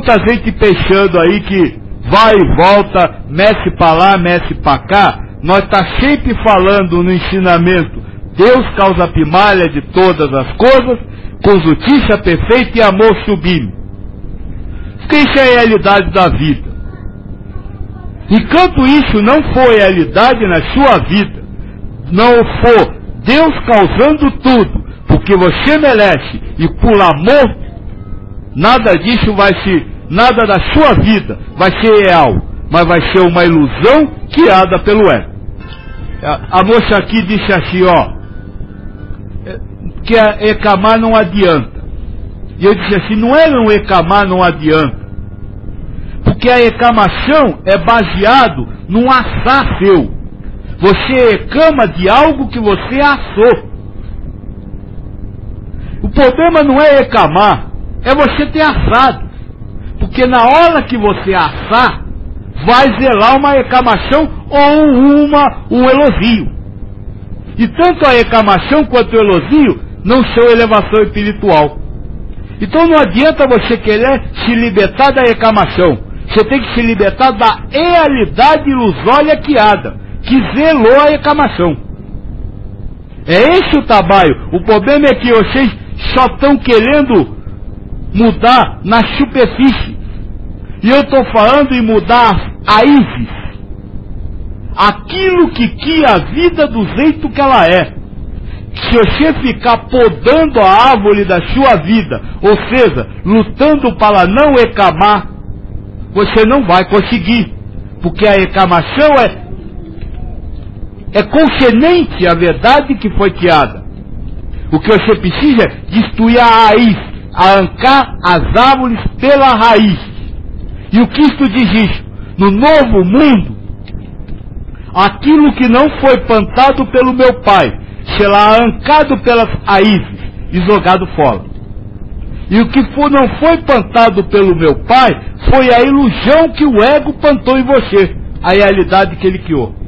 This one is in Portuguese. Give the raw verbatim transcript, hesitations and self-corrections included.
muita gente peixando aí que vai e volta, mexe para lá, mexe para cá. Nós tá sempre falando no ensinamento, Deus causa primária de todas as coisas, com justiça perfeita e amor sublime. Isso é a realidade da vida. Enquanto isso não for realidade na sua vida, não for Deus causando tudo, porque você merece, e por amor, nada disso vai ser, nada da sua vida vai ser real, mas vai ser uma ilusão criada pelo ego. A moça aqui disse assim, ó, que a reclamar não adianta. E eu disse assim, não é não reclamar não adianta, porque a reclamação é baseado num assar seu. Você reclama de algo que você assou. O problema não é reclamar, é você ter assado. Porque na hora que você assar, vai zelar uma reclamação ou uma, um elogio. E tanto a reclamação quanto o elogio não são elevação espiritual. Então não adianta você querer se libertar da reclamação. Você tem que se libertar da realidade ilusória criada, que zelou a reclamação. É esse o trabalho. O problema é que vocês só estão querendo mudar na superfície. E eu estou falando em mudar as raízes. Aquilo que cria a vida do jeito que ela é. Se você ficar podando a árvore da sua vida, ou seja, lutando para não reclamar, você não vai conseguir. Porque a reclamação é, é concernente à verdade que foi criada. O que você precisa é destruir a raiz, arrancar as árvores pela raiz. E o Cristo diz isso, no novo mundo, aquilo que não foi plantado pelo meu Pai, será arrancado pelas raízes e jogado fora. E o que for, não foi plantado pelo meu Pai, foi a ilusão que o ego plantou em você, a realidade que ele criou.